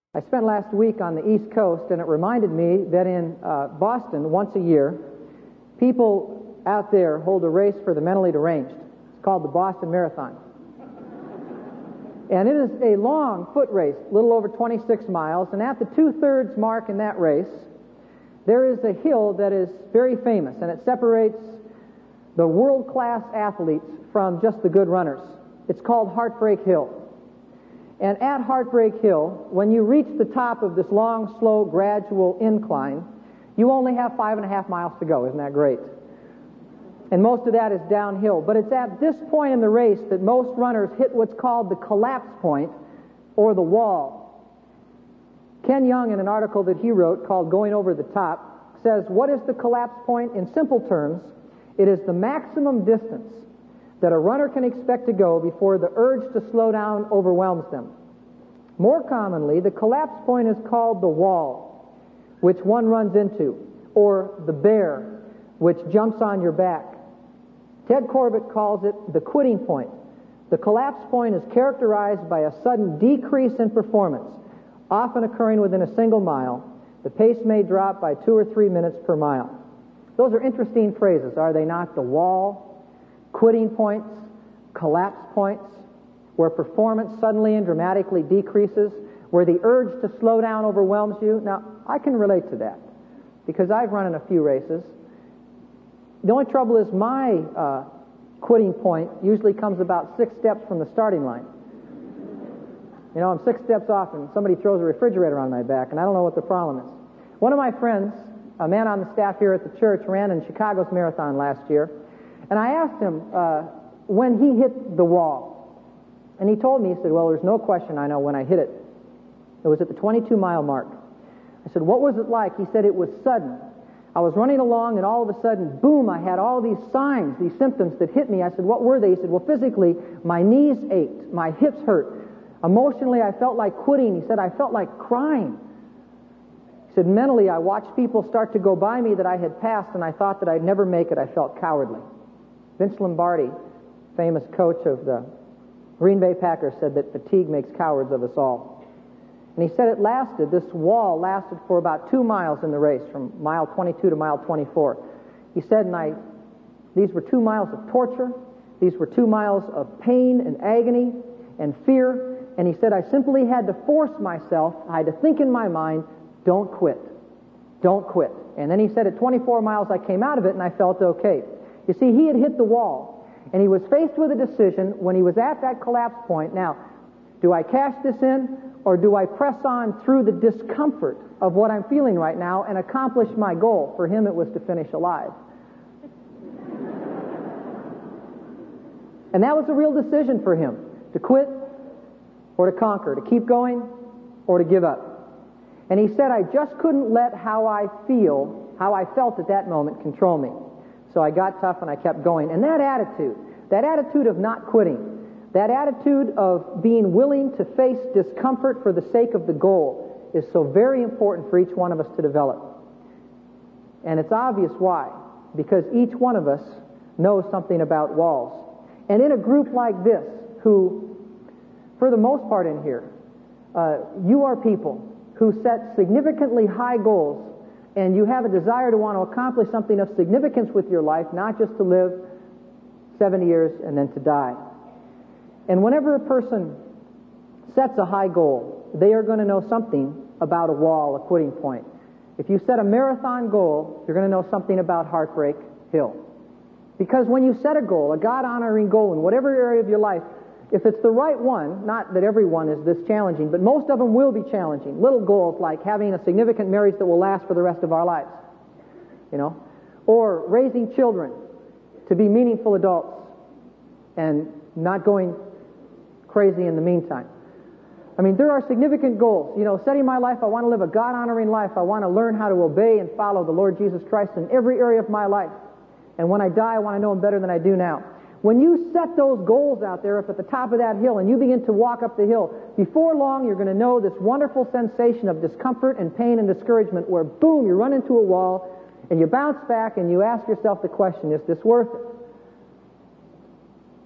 I spent last week on the East Coast, and it reminded me that in Boston, once a year, people out there hold a race for the mentally deranged. It's called the Boston Marathon. And it is a long foot race, a little over 26 miles, and at the two-thirds mark in that race, there is a hill that is very famous, and it separates the world-class athletes from just the good runners. It's called Heartbreak Hill. And at Heartbreak Hill, when you reach the top of this long, slow, gradual incline, you only have 5.5 miles to go. Isn't that great? And most of that is downhill. But it's at this point in the race that most runners hit what's called the collapse point, or the wall. Ken Young, in an article that he wrote called Going Over the Top, says, what is the collapse point? In simple terms, it is the maximum distance that a runner can expect to go before the urge to slow down overwhelms them. More commonly, the collapse point is called the wall, which one runs into, or the bear, which jumps on your back. Ted Corbett calls it the quitting point. The collapse point is characterized by a sudden decrease in performance, often occurring within a single mile. The pace may drop by 2 or 3 minutes per mile. Those are interesting phrases, are they not? The wall, quitting points, collapse points, where performance suddenly and dramatically decreases, where the urge to slow down overwhelms you. Now, I can relate to that, because I've run in a few races. The only trouble is my quitting point usually comes about 6 steps from the starting line. You know, I'm 6 steps off and somebody throws a refrigerator on my back, and I don't know what the problem is. One of my friends, a man on the staff here at the church, ran in Chicago's marathon last year, and I asked him when he hit the wall. And he told me, he said, well, there's no question I know when I hit it. It was at the 22-mile mark. I said, what was it like? He said, it was sudden. I was running along, and all of a sudden, boom, I had all these signs, these symptoms that hit me. I said, what were they? He said, well, physically, my knees ached, my hips hurt. Emotionally, I felt like quitting. He said, I felt like crying. He said, mentally, I watched people start to go by me that I had passed, and I thought that I'd never make it. I felt cowardly. Vince Lombardi, famous coach of the Green Bay Packers, said that fatigue makes cowards of us all. And he said this wall lasted for about 2 miles in the race, from mile 22 to mile 24. He said, these were 2 miles of torture, these were 2 miles of pain and agony and fear, and he said, I simply had to force myself, I had to think in my mind, don't quit, don't quit. And then he said, at 24 miles I came out of it and I felt okay. You see, he had hit the wall, and he was faced with a decision when he was at that collapse point. Now, do I cash this in, or do I press on through the discomfort of what I'm feeling right now and accomplish my goal? For him, it was to finish alive. And that was a real decision for him, to quit or to conquer, to keep going or to give up. And he said, I just couldn't let how I felt at that moment control me. So I got tough and I kept going. And that attitude of not quitting, that attitude of being willing to face discomfort for the sake of the goal is so very important for each one of us to develop. And it's obvious why. Because each one of us knows something about walls. And in a group like this, who, for the most part in here, you are people who set significantly high goals, and you have a desire to want to accomplish something of significance with your life, not just to live 70 years and then to die. And whenever a person sets a high goal, they are going to know something about a wall, a quitting point. If you set a marathon goal, you're going to know something about Heartbreak Hill. Because when you set a goal, a God-honoring goal in whatever area of your life, if it's the right one, not that every one is this challenging, but most of them will be challenging. Little goals like having a significant marriage that will last for the rest of our lives, or raising children to be meaningful adults and not going crazy in the meantime. I mean, there are significant goals. Setting my life, I want to live a God-honoring life. I want to learn how to obey and follow the Lord Jesus Christ in every area of my life. And when I die, I want to know Him better than I do now. When you set those goals out there up at the top of that hill and you begin to walk up the hill, before long you're going to know this wonderful sensation of discomfort and pain and discouragement where, boom, you run into a wall and you bounce back and you ask yourself the question, is this worth it?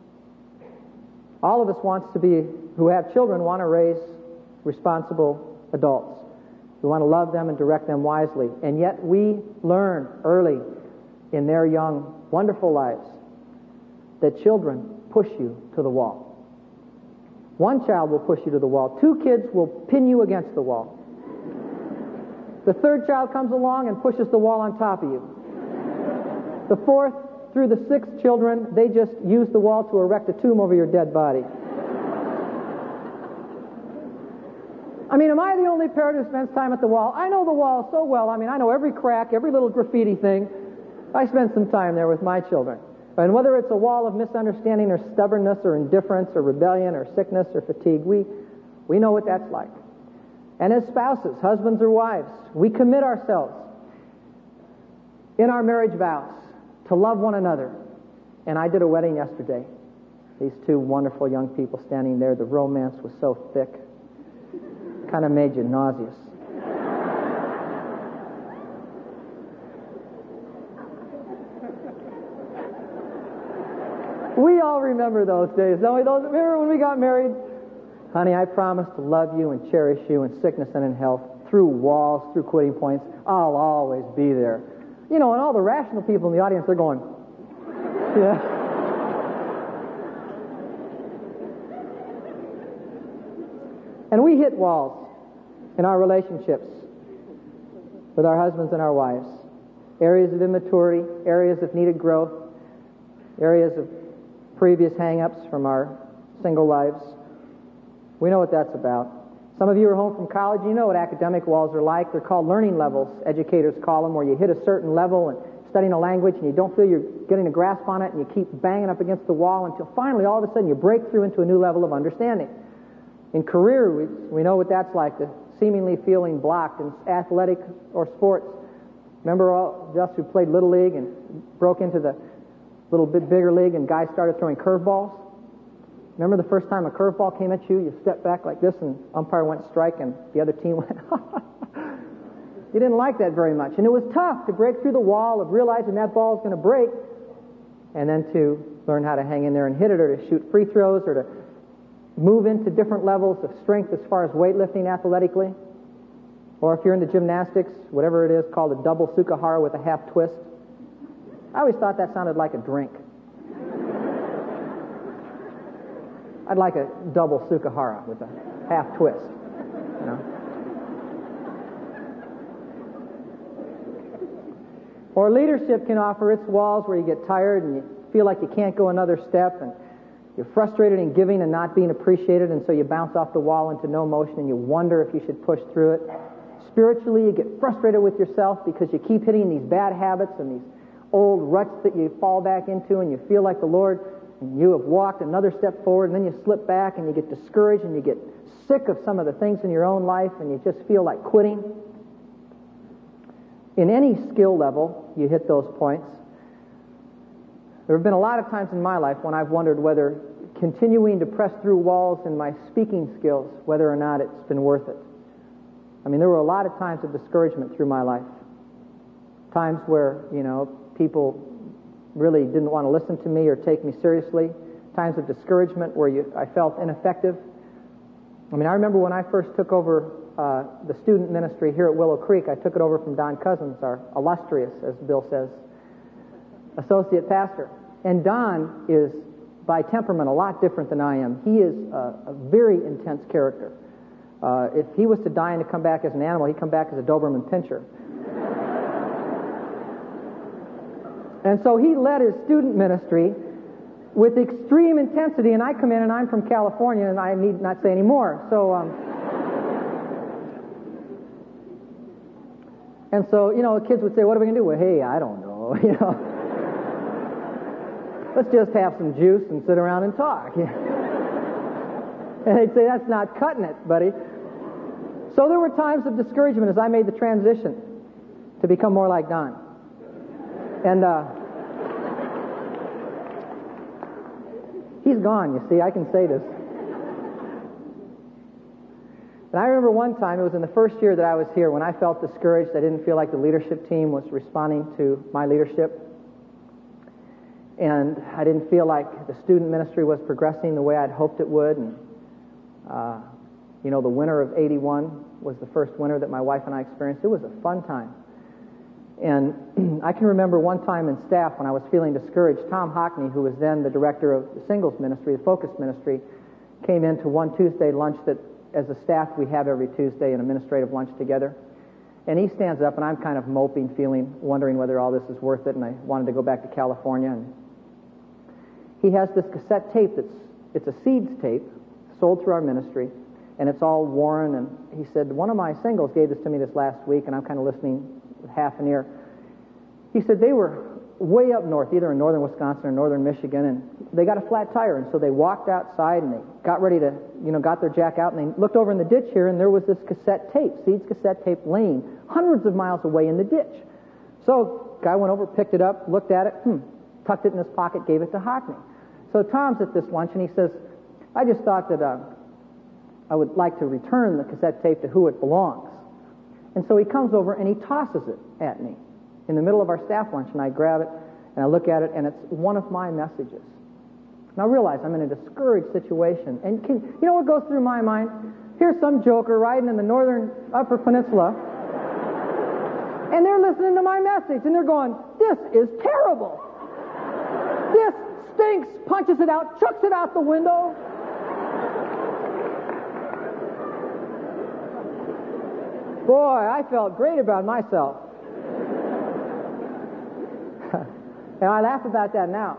All of us who have children want to raise responsible adults. We want to love them and direct them wisely. And yet we learn early in their young, wonderful lives that children push you to the wall. One child will push you to the wall. Two kids will pin you against the wall. The third child comes along and pushes the wall on top of you. The fourth, through the sixth children, they just use the wall to erect a tomb over your dead body. I mean, am I the only parent who spends time at the wall? I know the wall so well. I mean, I know every crack, every little graffiti thing. I spend some time there with my children. And whether it's a wall of misunderstanding or stubbornness or indifference or rebellion or sickness or fatigue, we know what that's like. And as spouses, husbands or wives, we commit ourselves in our marriage vows to love one another. And I did a wedding yesterday. These two wonderful young people standing there. The romance was so thick. Kind of made you nauseous. We all remember those days, don't we? Remember when we got married? Honey, I promise to love you and cherish you in sickness and in health, through walls, through quitting points. I'll always be there. You know, and all the rational people in the audience, they're going, yeah. And we hit walls in our relationships with our husbands and our wives. Areas of immaturity, areas of needed growth, areas of previous hang-ups from our single lives. We know what that's about. Some of you are home from college. You know what academic walls are like. They're called learning levels, educators call them, where you hit a certain level and studying a language and you don't feel you're getting a grasp on it and you keep banging up against the wall until finally all of a sudden you break through into a new level of understanding. In career, we know what that's like, the seemingly feeling blocked in athletic or sports. Remember all of us who played Little League and broke into the little bit bigger league and guys started throwing curveballs? Remember the first time a curveball came at you, you stepped back like this and umpire went strike and the other team went, You didn't like that very much. And it was tough to break through the wall of realizing that ball is going to break and then to learn how to hang in there and hit it, or to shoot free throws, or to move into different levels of strength as far as weightlifting athletically. Or if you're into gymnastics, whatever it is, called a double sukahara with a half twist. I always thought that sounded like a drink. I'd like a double sukahara with a half twist, you know. Or leadership can offer its walls where you get tired and you feel like you can't go another step, and you're frustrated in giving and not being appreciated, and so you bounce off the wall into no motion and you wonder if you should push through it. Spiritually, you get frustrated with yourself because you keep hitting these bad habits and these old ruts that you fall back into, and you feel like the Lord, and you have walked another step forward, and then you slip back and you get discouraged and you get sick of some of the things in your own life and you just feel like quitting. In any skill level, you hit those points. There have been a lot of times in my life when I've wondered whether continuing to press through walls in my speaking skills, whether or not it's been worth it. I mean, there were a lot of times of discouragement through my life. Times where, people really didn't want to listen to me or take me seriously. Times of discouragement where I felt ineffective. I mean, I remember when I first took over the student ministry here at Willow Creek, I took it over from Don Cousins, our illustrious, as Bill says, associate pastor. And Don is, by temperament, a lot different than I am. He is a very intense character. If he was to die and to come back as an animal, he'd come back as a Doberman Pinscher. And so he led his student ministry with extreme intensity, and I come in and I'm from California, and I need not say any more. So, and so, kids would say, "What are we going to do?" Well, hey, I don't know, Let's just have some juice and sit around and talk. And they'd say, "That's not cutting it, buddy." So there were times of discouragement as I made the transition to become more like Don. And he's gone, you see, I can say this. And I remember one time, it was in the first year that I was here, when I felt discouraged. I didn't feel like the leadership team was responding to my leadership. And I didn't feel like the student ministry was progressing the way I'd hoped it would. And, the winter of '81 was the first winter that my wife and I experienced. It was a fun time. And I can remember one time in staff when I was feeling discouraged, Tom Hockney, who was then the director of the singles ministry, the Focus ministry, came into one Tuesday lunch that as a staff we have every Tuesday, an administrative lunch together. And he stands up, and I'm kind of moping, wondering whether all this is worth it, and I wanted to go back to California. And he has this cassette tape it's a Seeds tape, sold through our ministry, and it's all worn. And he said, one of my singles gave this to me this last week, and I'm kind of listening with half an ear. He said they were way up north, either in northern Wisconsin or northern Michigan, and they got a flat tire, and so they walked outside, and they got ready to, got their jack out, and they looked over in the ditch here, and there was this cassette tape, Seeds cassette tape, laying hundreds of miles away in the ditch. So guy went over, picked it up, looked at it, tucked it in his pocket, gave it to Hockney. So Tom's at this lunch, and he says, I just thought that I would like to return the cassette tape to who it belongs. And so he comes over, and he tosses it at me in the middle of our staff lunch, and I grab it, and I look at it, and it's one of my messages. And I realize I'm in a discouraged situation. And you know what goes through my mind? Here's some joker riding in the northern Upper Peninsula, and they're listening to my message, and they're going, this is terrible. This stinks, punches it out, chucks it out the window. Boy, I felt great about myself. And I laugh about that now.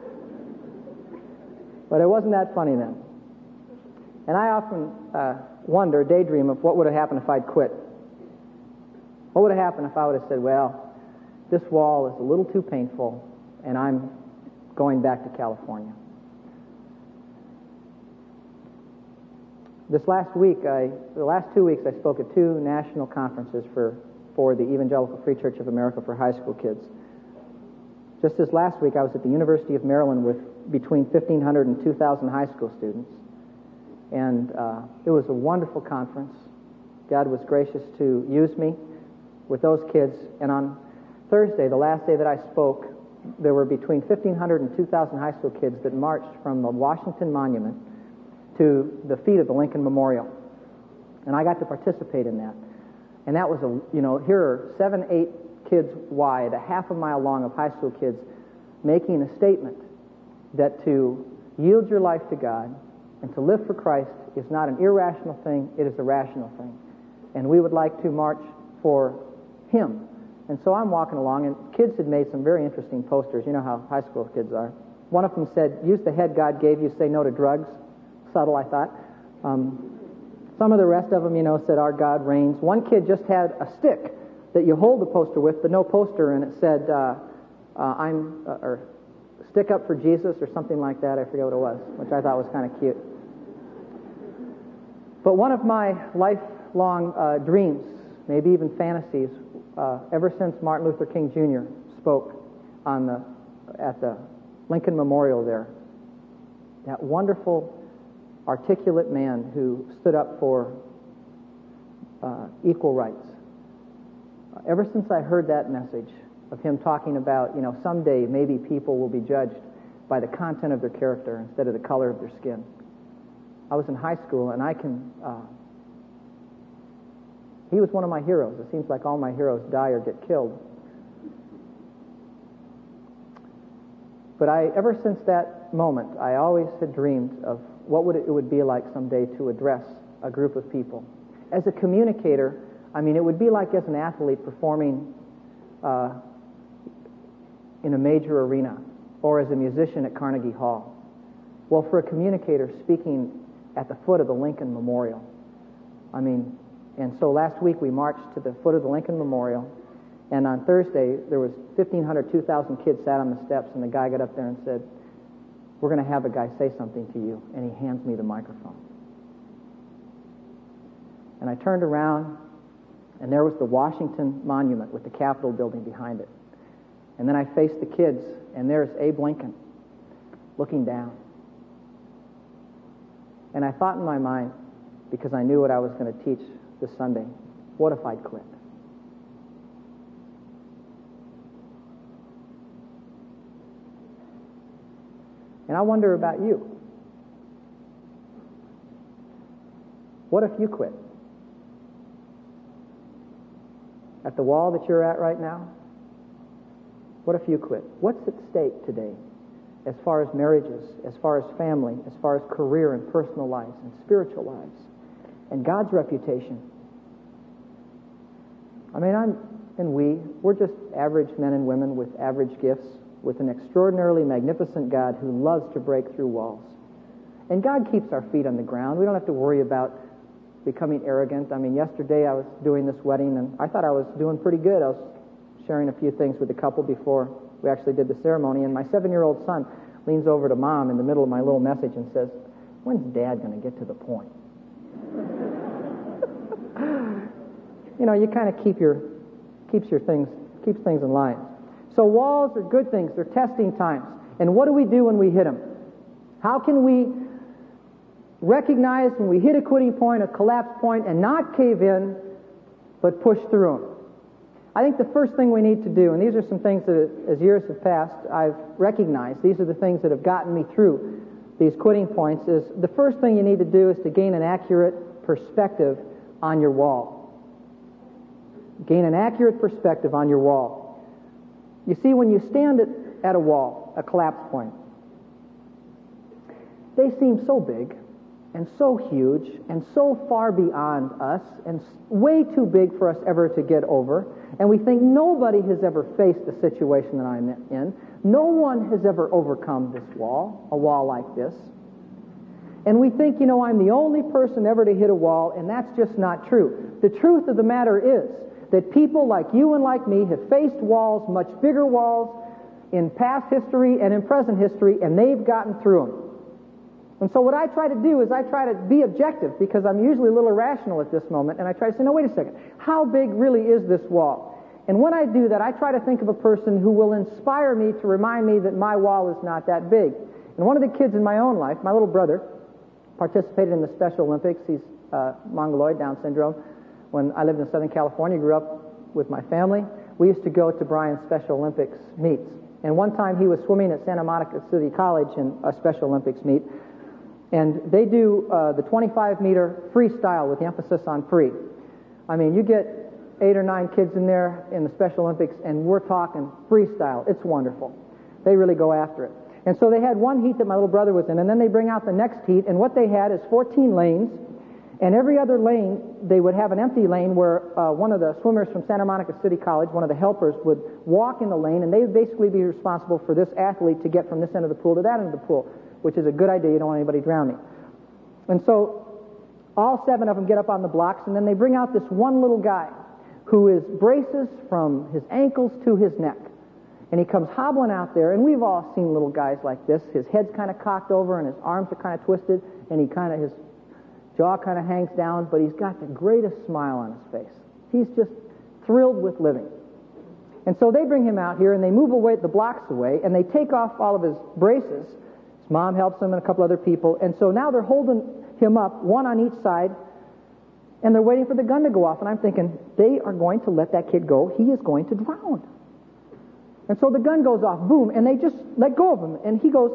But it wasn't that funny then. And I often daydream of what would have happened if I'd quit. What would have happened if I would have said, well, this wall is a little too painful, and I'm going back to California. The last 2 weeks, I spoke at 2 national conferences for the Evangelical Free Church of America for high school kids. Just this last week, I was at the University of Maryland with between 1,500 and 2,000 high school students. And it was a wonderful conference. God was gracious to use me with those kids. And on Thursday, the last day that I spoke, there were between 1,500 and 2,000 high school kids that marched from the Washington Monument to the feet of the Lincoln Memorial. And I got to participate in that. And that was here are 7, 8 kids wide, a half a mile long of high school kids making a statement that to yield your life to God and to live for Christ is not an irrational thing, it is a rational thing. And we would like to march for Him. And so I'm walking along, and kids had made some very interesting posters. You know how high school kids are. One of them said, use the head God gave you, say no to drugs. Subtle, I thought. Some of the rest of them, said, our God reigns. One kid just had a stick that you hold the poster with, but no poster, and it said, or stick up for Jesus, or something like that. I forget what it was, which I thought was kind of cute. But one of my lifelong dreams, maybe even fantasies, ever since Martin Luther King Jr. spoke at the Lincoln Memorial there, that wonderful, articulate man who stood up for equal rights. Ever since I heard that message of him talking about, someday maybe people will be judged by the content of their character instead of the color of their skin. I was in high school, and he was one of my heroes. It seems like all my heroes die or get killed. But ever since that moment, I always had dreamed of what it would be like someday to address a group of people. As a communicator, it would be like as an athlete performing in a major arena, or as a musician at Carnegie Hall. Well, for a communicator, speaking at the foot of the Lincoln Memorial. And so last week we marched to the foot of the Lincoln Memorial, and on Thursday there was 1,500, 2,000 kids sat on the steps, and the guy got up there and said, we're going to have a guy say something to you, and he hands me the microphone. And I turned around, and there was the Washington Monument with the Capitol building behind it. And then I faced the kids, and there's Abe Lincoln looking down. And I thought in my mind, because I knew what I was going to teach this Sunday, what if I'd quit? And I wonder about you. What if you quit? at the wall that you're at right now? What if you quit? What's at stake today as far as marriages, as far as family, as far as career and personal lives and spiritual lives and God's reputation? I mean, we're just average men and women with average gifts, with an extraordinarily magnificent God who loves to break through walls. And God keeps our feet on the ground. We don't have to worry about becoming arrogant. I mean, yesterday I was doing this wedding, and I thought I was doing pretty good. I was sharing a few things with the couple before we actually did the ceremony, and my 7-year-old son leans over to Mom in the middle of my little message and says, "When's Dad going to get to the point?" You know, you kind of keeps things in line. So walls are good things. They're testing times. And what do we do when we hit them? How can we recognize when we hit a quitting point, a collapse point, and not cave in, but push through them? I think the first thing we need to do, and these are some things that as years have passed, I've recognized, these are the things that have gotten me through these quitting points, is the first thing you need to do is to gain an accurate perspective on your wall. Gain an accurate perspective on your wall. You see, when you stand at a wall, a collapse point, they seem so big and so huge and so far beyond us and way too big for us ever to get over. And we think nobody has ever faced the situation that I'm in. No one has ever overcome this wall, a wall like this. And we think, I'm the only person ever to hit a wall, and that's just not true. The truth of the matter is that people like you and like me have faced walls, much bigger walls, in past history and in present history, and they've gotten through them. And so what I try to do is I try to be objective, because I'm usually a little irrational at this moment, and I try to say, no, wait a second, how big really is this wall? And when I do that, I try to think of a person who will inspire me to remind me that my wall is not that big. And one of the kids in my own life, my little brother, participated in the Special Olympics. He's Mongoloid, Down syndrome. When I lived in Southern California, grew up with my family, we used to go to Brian's Special Olympics meets. And one time he was swimming at Santa Monica City College in a Special Olympics meet. And they do the 25-meter freestyle with the emphasis on free. I mean, you get 8 or 9 kids in there in the Special Olympics, and we're talking freestyle. It's wonderful. They really go after it. And so they had one heat that my little brother was in, and then they bring out the next heat, and what they had is 14 lanes, and every other lane, they would have an empty lane where one of the swimmers from Santa Monica City College, one of the helpers, would walk in the lane, and they would basically be responsible for this athlete to get from this end of the pool to that end of the pool, which is a good idea. You don't want anybody drowning. And so all 7 of them get up on the blocks, and then they bring out this one little guy who is braces from his ankles to his neck. And he comes hobbling out there, and we've all seen little guys like this. His head's kind of cocked over, and his arms are kind of twisted, and his jaw kind of hangs down, but he's got the greatest smile on his face. He's just thrilled with living. And so they bring him out here, and they move away the blocks away, and they take off all of his braces. His mom helps him and a couple other people, and so now they're holding him up, one on each side, and they're waiting for the gun to go off, and I'm thinking, they are going to let that kid go. He is going to drown. And so the gun goes off, boom, and they just let go of him, and he goes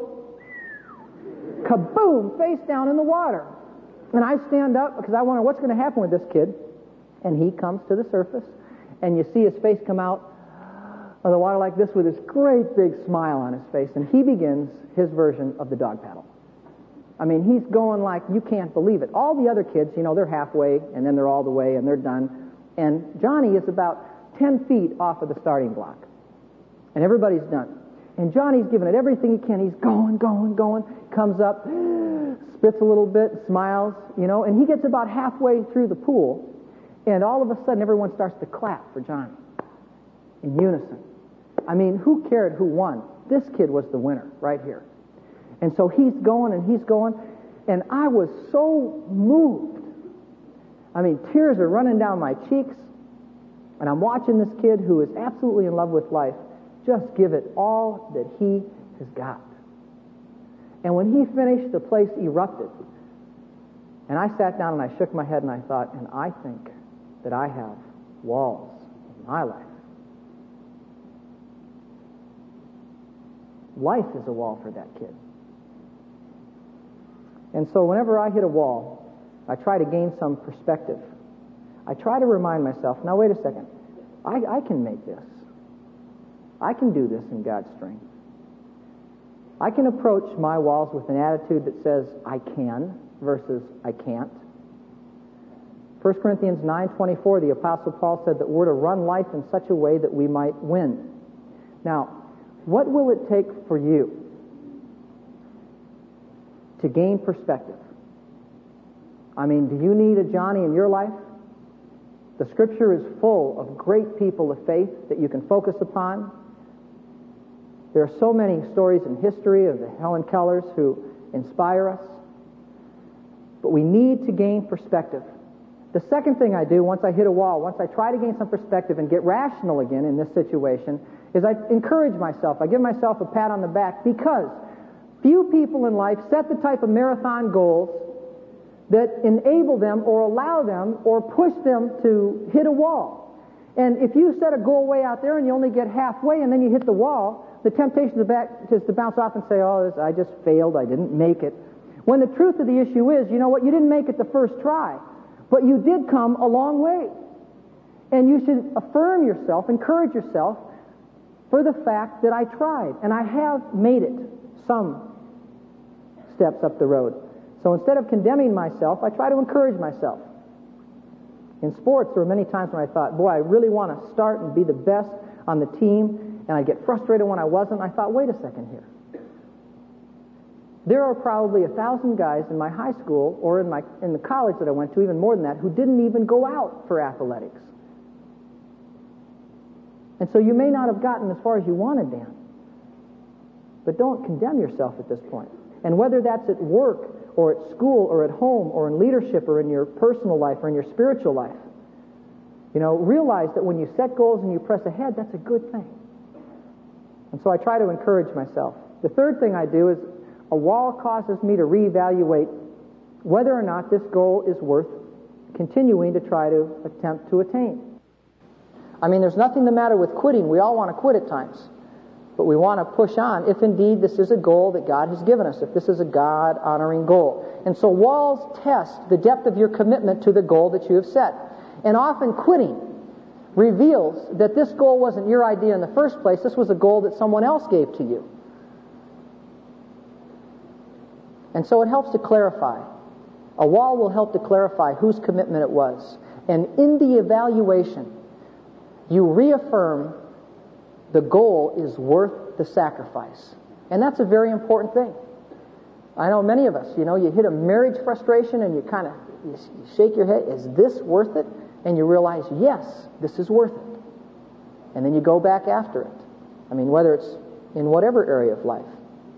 kaboom, face down in the water. And I stand up because I wonder what's going to happen with this kid. And he comes to the surface, and you see his face come out of the water like this with this great big smile on his face, and he begins his version of the dog paddle. I mean, he's going like you can't believe it. All the other kids, they're halfway, and then they're all the way, and they're done. And Johnny is about 10 feet off of the starting block. And everybody's done. And Johnny's giving it everything he can. He's going, comes up, spits a little bit, smiles, and he gets about halfway through the pool, and all of a sudden everyone starts to clap for Johnny in unison. I mean, who cared who won? This kid was the winner right here. And so he's going, and I was so moved. I mean, tears are running down my cheeks, and I'm watching this kid who is absolutely in love with life just give it all that he has got. And when he finished, the place erupted. And I sat down and I shook my head and I thought, and I think that I have walls in my life. Life is a wall for that kid. And so whenever I hit a wall, I try to gain some perspective. I try to remind myself, now wait a second, I can make this. I can do this in God's strength. I can approach my walls with an attitude that says, I can, versus I can't. 1 Corinthians 9:24, the Apostle Paul said that we're to run life in such a way that we might win. Now, what will it take for you to gain perspective? I mean, do you need a Johnny in your life? The Scripture is full of great people of faith that you can focus upon. There are so many stories in history of the Helen Kellers who inspire us. But we need to gain perspective. The second thing I do once I hit a wall, once I try to gain some perspective and get rational again in this situation, is I encourage myself. I give myself a pat on the back, because few people in life set the type of marathon goals that enable them or allow them or push them to hit a wall. And if you set a goal way out there and you only get halfway and then you hit the wall, the temptation is to bounce off and say, oh, I just failed, I didn't make it. When the truth of the issue is, you know what, you didn't make it the first try, but you did come a long way. And you should affirm yourself, encourage yourself for the fact that I tried, and I have made it some steps up the road. So instead of condemning myself, I try to encourage myself. In sports, there were many times when I thought, boy, I really want to start and be the best on the team, and I'd get frustrated when I wasn't. I thought, wait a second here. There are probably 1,000 guys in my high school or in the college that I went to, even more than that, who didn't even go out for athletics. And so you may not have gotten as far as you wanted, Dan. But don't condemn yourself at this point. And whether that's at work or at school or at home or in leadership or in your personal life or in your spiritual life, realize that when you set goals and you press ahead, that's a good thing. And so I try to encourage myself. The third thing I do is a wall causes me to reevaluate whether or not this goal is worth continuing to try to attempt to attain. I mean, there's nothing the matter with quitting. We all want to quit at times. But we want to push on if indeed this is a goal that God has given us, if this is a God-honoring goal. And so walls test the depth of your commitment to the goal that you have set. And often quitting reveals that this goal wasn't your idea in the first place. This was a goal that someone else gave to you. And so it helps to clarify. A wall will help to clarify whose commitment it was. And in the evaluation, you reaffirm the goal is worth the sacrifice. And that's a very important thing. I know many of us, you hit a marriage frustration and you shake your head, is this worth it? And you realize, yes, this is worth it. And then you go back after it. I mean, whether it's in whatever area of life.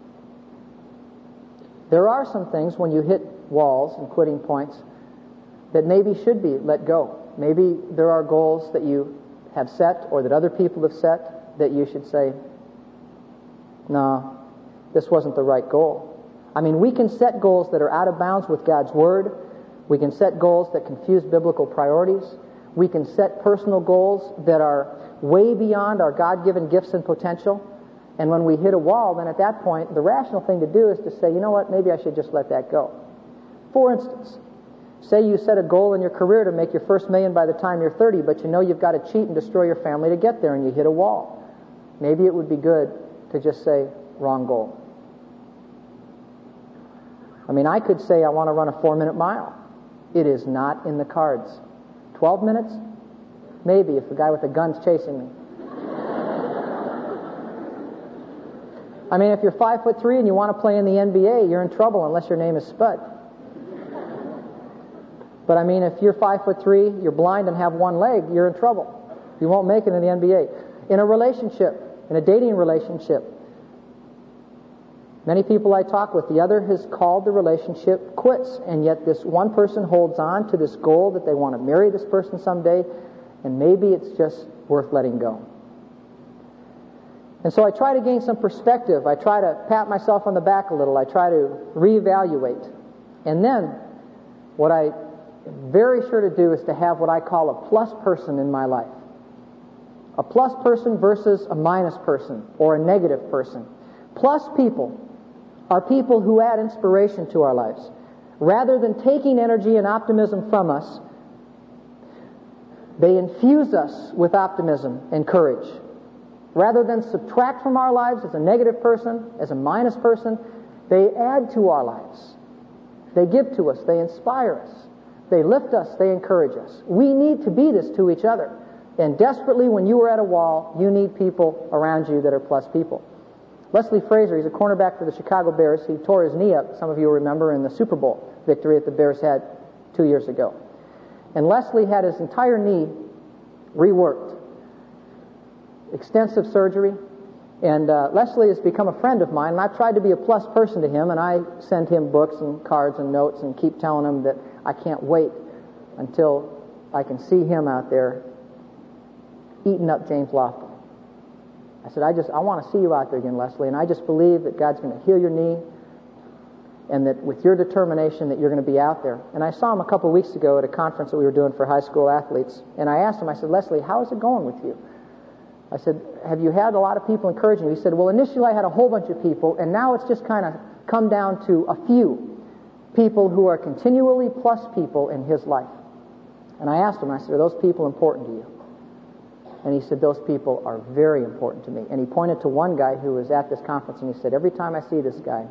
There are some things when you hit walls and quitting points that maybe should be let go. Maybe there are goals that you have set or that other people have set that you should say, no, this wasn't the right goal. I mean, we can set goals that are out of bounds with God's Word. We can set goals that confuse biblical priorities. We can set personal goals that are way beyond our God-given gifts and potential. And when we hit a wall, then at that point, the rational thing to do is to say, you know what, maybe I should just let that go. For instance, say you set a goal in your career to make your first $1 million by the time you're 30, but you know you've got to cheat and destroy your family to get there, and you hit a wall. Maybe it would be good to just say, wrong goal. I mean, I could say I want to run a 4-minute mile. It is not in the cards. 12 minutes? Maybe, if the guy with the gun's chasing me. I mean, if you're 5'3" and you want to play in the NBA, you're in trouble unless your name is Spud. But I mean, if you're 5'3", you're blind and have one leg, you're in trouble. You won't make it in the NBA. In a relationship, in a dating relationship, many people I talk with, the other has called the relationship quits, and yet this one person holds on to this goal that they want to marry this person someday, and maybe it's just worth letting go. And so I try to gain some perspective. I try to pat myself on the back a little. I try to reevaluate. And then what I am very sure to do is to have what I call a plus person in my life. A plus person versus a minus person or a negative person. Plus people are people who add inspiration to our lives. Rather than taking energy and optimism from us, They infuse us with optimism and courage. Rather than subtract from our lives as a negative person, as a minus person, they add to our lives. They give to us. They inspire us. They lift us. They encourage us. We need to be this to each other. And desperately, when you are at a wall, you need people around you that are plus people. Leslie Frazier, he's a cornerback for the Chicago Bears. He tore his knee up, some of you will remember, in the Super Bowl victory that the Bears had 2 years ago. And Leslie had his entire knee reworked. Extensive surgery. And Leslie has become a friend of mine, and I've tried to be a plus person to him, and I send him books and cards and notes and keep telling him that I can't wait until I can see him out there eating up James Lofton. I said, I want to see you out there again, Leslie, and I just believe that God's going to heal your knee and that with your determination that you're going to be out there. And I saw him a couple of weeks ago at a conference that we were doing for high school athletes, and I asked him, I said, Leslie, how is it going with you? I said, have you had a lot of people encouraging you? He said, well, initially I had a whole bunch of people, and now it's just kind of come down to a few people who are continually plus people in his life. And I asked him, I said, are those people important to you? And he said, those people are very important to me. And he pointed to one guy who was at this conference, and he said, every time I see this guy,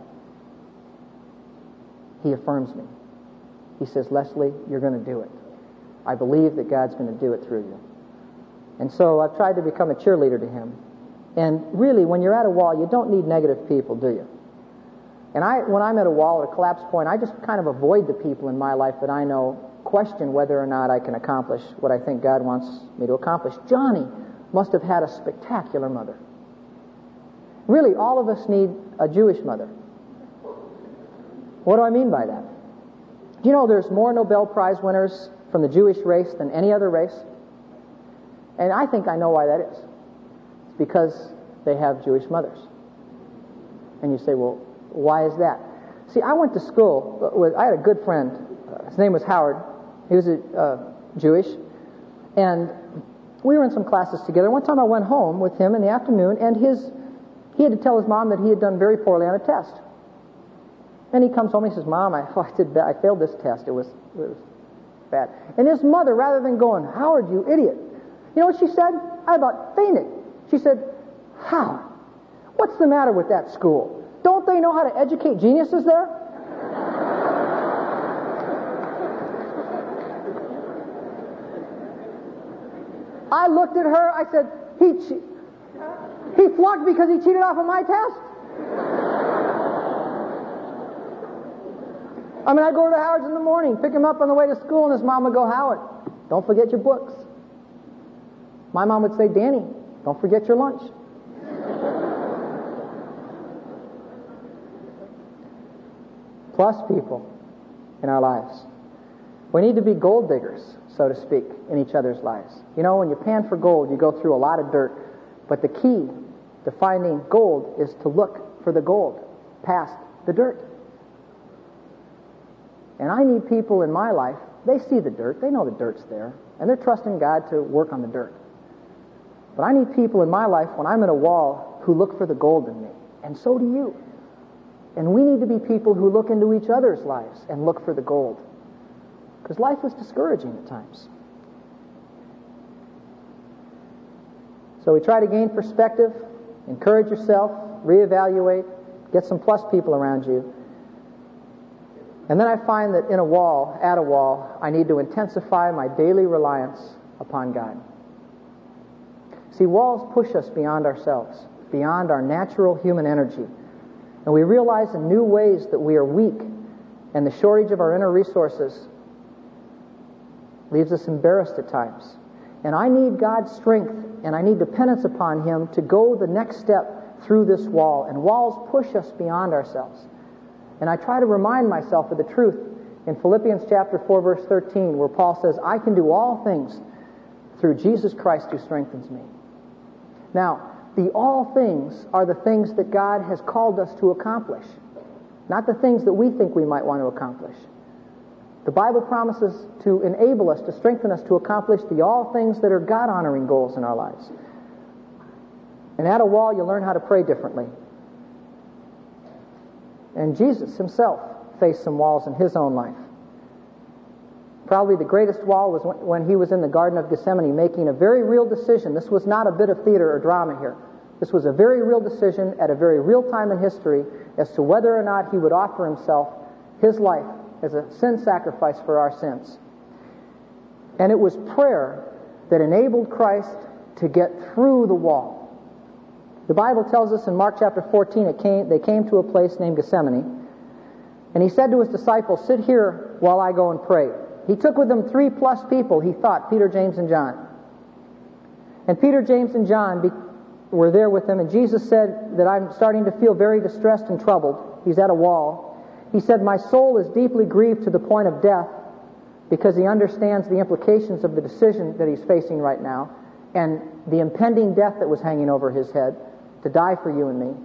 he affirms me. He says, Leslie, you're going to do it. I believe that God's going to do it through you. And so I've tried to become a cheerleader to him. And really, when you're at a wall, you don't need negative people, do you? And when I'm at a wall at a collapse point, I just kind of avoid the people in my life that I know question whether or not I can accomplish what I think God wants me to accomplish. Johnny must have had a spectacular mother. Really, all of us need a Jewish mother. What do I mean by that? Do you know there's more Nobel Prize winners from the Jewish race than any other race? And I think I know why that is. It's because they have Jewish mothers. And you say, well, why is that? See, I went to school I had a good friend. His name was Howard. He was Jewish. And we were in some classes together. One time I went home with him in the afternoon, and he had to tell his mom that he had done very poorly on a test. And he comes home and he says, Mom, I failed this test. It was bad. And his mother, rather than going, Howard, you idiot, you know what she said? I about fainted. She said, Howard, what's the matter with that school? Don't they know how to educate geniuses there? I looked at her, I said, he flunked because he cheated off of my test. I mean, I'd go to Howard's in the morning, pick him up on the way to school, and his mom would go, Howard, don't forget your books. My mom would say, Danny, don't forget your lunch. Plus people in our lives. We need to be gold diggers, so to speak, in each other's lives. You know, when you pan for gold, you go through a lot of dirt. But the key to finding gold is to look for the gold past the dirt. And I need people in my life, they see the dirt, they know the dirt's there, and they're trusting God to work on the dirt. But I need people in my life when I'm at a wall who look for the gold in me. And so do you. And we need to be people who look into each other's lives and look for the gold. Because life is discouraging at times. So we try to gain perspective, encourage yourself, reevaluate, get some plus people around you. And then I find that at a wall, I need to intensify my daily reliance upon God. See, walls push us beyond ourselves, beyond our natural human energy. And we realize in new ways that we are weak, and the shortage of our inner resources leaves us embarrassed at times. And I need God's strength, and I need dependence upon Him to go the next step through this wall. And walls push us beyond ourselves. And I try to remind myself of the truth in Philippians chapter 4, verse 13, where Paul says, I can do all things through Jesus Christ who strengthens me. Now, the all things are the things that God has called us to accomplish, not the things that we think we might want to accomplish. The Bible promises to enable us, to strengthen us to accomplish the all things that are God-honoring goals in our lives. And at a wall, you learn how to pray differently. And Jesus himself faced some walls in his own life. Probably the greatest wall was when he was in the Garden of Gethsemane making a very real decision. This was not a bit of theater or drama here. This was a very real decision at a very real time in history as to whether or not he would offer himself, his life, as a sin sacrifice for our sins. And it was prayer that enabled Christ to get through the wall. The Bible tells us in Mark chapter 14, they came to a place named Gethsemane, and he said to his disciples, "Sit here while I go and pray." He took with him 3+ people, he thought, Peter, James, and John. And Peter, James, and John were there with him, and Jesus said that I'm starting to feel very distressed and troubled. He's at a wall. He said, "My soul is deeply grieved to the point of death," because he understands the implications of the decision that he's facing right now and the impending death that was hanging over his head to die for you and me.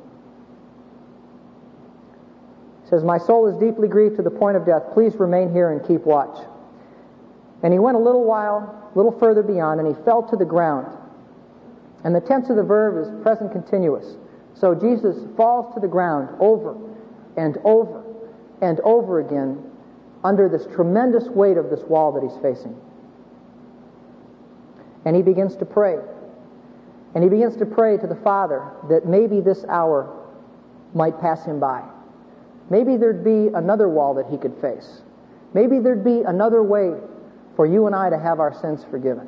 He says, "My soul is deeply grieved to the point of death. Please remain here and keep watch." And he went a little further beyond, and he fell to the ground. And the tense of the verb is present continuous. So Jesus falls to the ground over and over and over again under this tremendous weight of this wall that he's facing. And he begins to pray. And he begins to pray to the Father that maybe this hour might pass him by. Maybe there'd be another wall that he could face. Maybe there'd be another way for you and I to have our sins forgiven.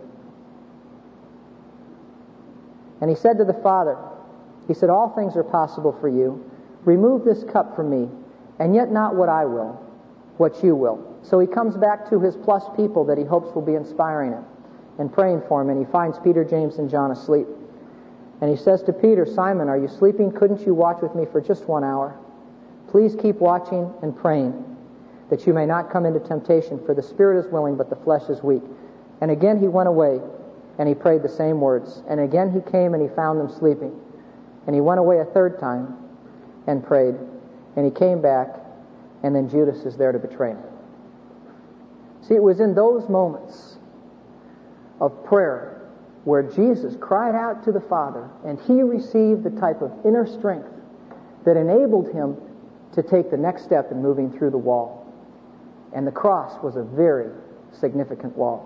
And he said to the Father, he said, "All things are possible for you. Remove this cup from me, and yet not what I will, what you will." So he comes back to his plus people that he hopes will be inspiring him and praying for him, and he finds Peter, James, and John asleep. And he says to Peter, "Simon, are you sleeping? Couldn't you watch with me for just 1 hour? Please keep watching and praying, that you may not come into temptation, for the spirit is willing, but the flesh is weak." And again he went away, and he prayed the same words. And again he came, and he found them sleeping. And he went away a third time and prayed, and he came back, and then Judas is there to betray him. See, it was in those moments of prayer where Jesus cried out to the Father, and he received the type of inner strength that enabled him to take the next step in moving through the wall. And the cross was a very significant wall.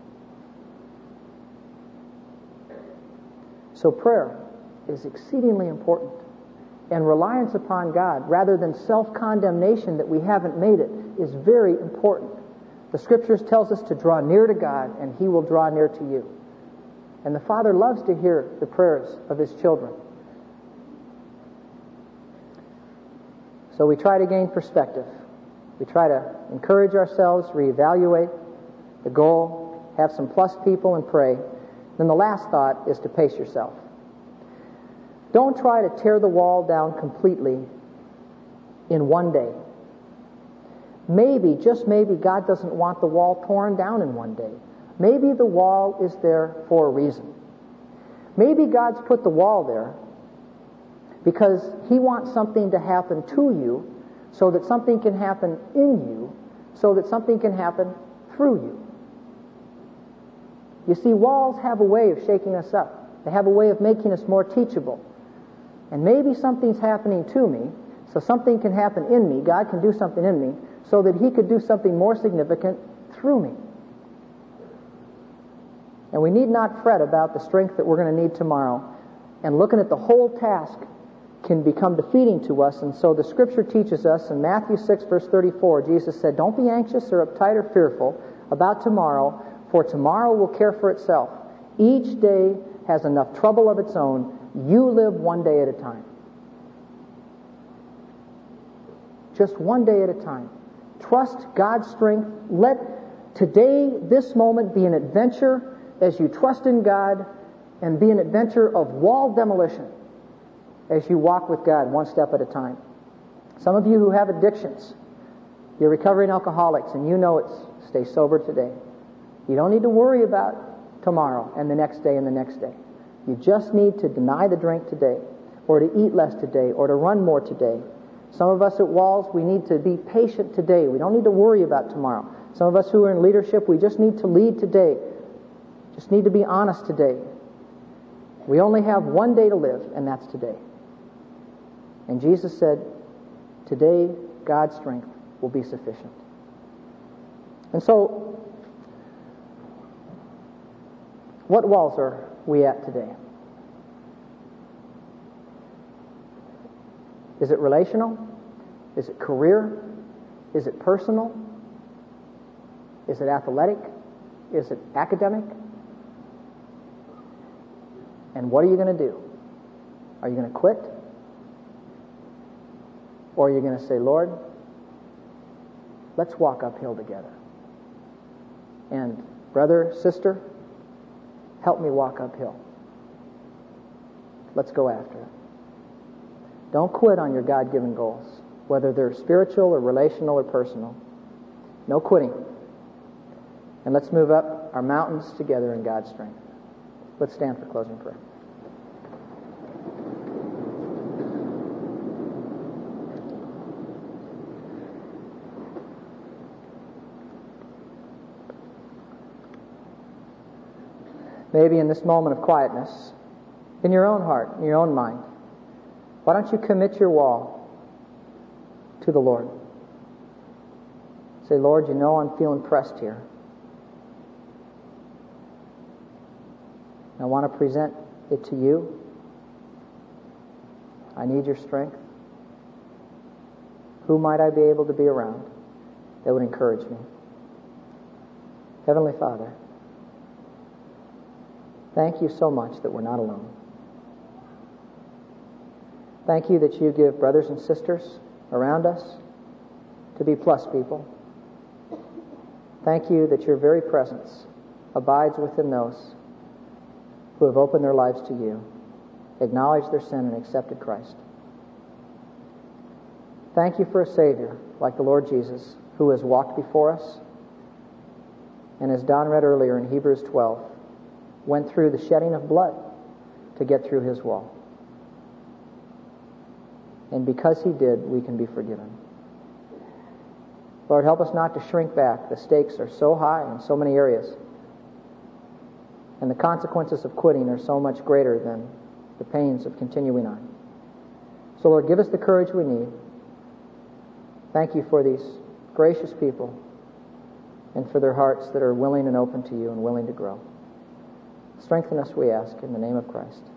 So prayer is exceedingly important. And reliance upon God, rather than self-condemnation that we haven't made it, is very important. The Scriptures tells us to draw near to God, and he will draw near to you. And the Father loves to hear the prayers of his children. So we try to gain perspective. We try to encourage ourselves, reevaluate the goal, have some plus people, and pray. Then the last thought is to pace yourself. Don't try to tear the wall down completely in one day. Maybe, just maybe, God doesn't want the wall torn down in one day. Maybe the wall is there for a reason. Maybe God's put the wall there because he wants something to happen to you so that something can happen in you, so that something can happen through you. You see, walls have a way of shaking us up. They have a way of making us more teachable. And maybe something's happening to me, so something can happen in me. God can do something in me so that he could do something more significant through me. And we need not fret about the strength that we're going to need tomorrow. And looking at the whole task can become defeating to us. And so the Scripture teaches us in Matthew 6, verse 34, Jesus said, "Don't be anxious or uptight or fearful about tomorrow, for tomorrow will care for itself. Each day has enough trouble of its own. You live one day at a time." Just one day at a time. Trust God's strength. Let today, this moment, be an adventure as you trust in God, and be an adventure of wall demolition as you walk with God one step at a time. Some of you who have addictions, you're recovering alcoholics, and you know it's stay sober today. You don't need to worry about tomorrow and the next day and the next day. You just need to deny the drink today, or to eat less today, or to run more today. Some of us at Walls, we need to be patient today. We don't need to worry about tomorrow. Some of us who are in leadership, we just need to lead today. Just need to be honest today. We only have one day to live, and that's today. And Jesus said, today God's strength will be sufficient. And so, What walls are we at today? Is it relational? Is it career? Is it personal? Is it athletic? Is it academic? And what are you going to do? Are you going to quit? Or are you going to say, Lord, let's walk uphill together. And brother, sister, help me walk uphill. Let's go after it. Don't quit on your God-given goals, whether they're spiritual or relational or personal. No quitting. And let's move up our mountains together in God's strength. Let's stand for closing prayer. Maybe in this moment of quietness, in your own heart, in your own mind, why don't you commit your wall to the Lord? Say, Lord, you know I'm feeling pressed here. I want to present it to you. I need your strength. Who might I be able to be around that would encourage me? Heavenly Father, thank you so much that we're not alone. Thank you that you give brothers and sisters around us to be plus people. Thank you that your very presence abides within those who have opened their lives to you, acknowledged their sin, and accepted Christ. Thank you for a Savior like the Lord Jesus, who has walked before us, and as Don read earlier in Hebrews 12, went through the shedding of blood to get through his wall. And because he did, we can be forgiven. Lord, help us not to shrink back. The stakes are so high in so many areas. And the consequences of quitting are so much greater than the pains of continuing on. So, Lord, give us the courage we need. Thank you for these gracious people and for their hearts that are willing and open to you and willing to grow. Strengthen us, we ask, in the name of Christ.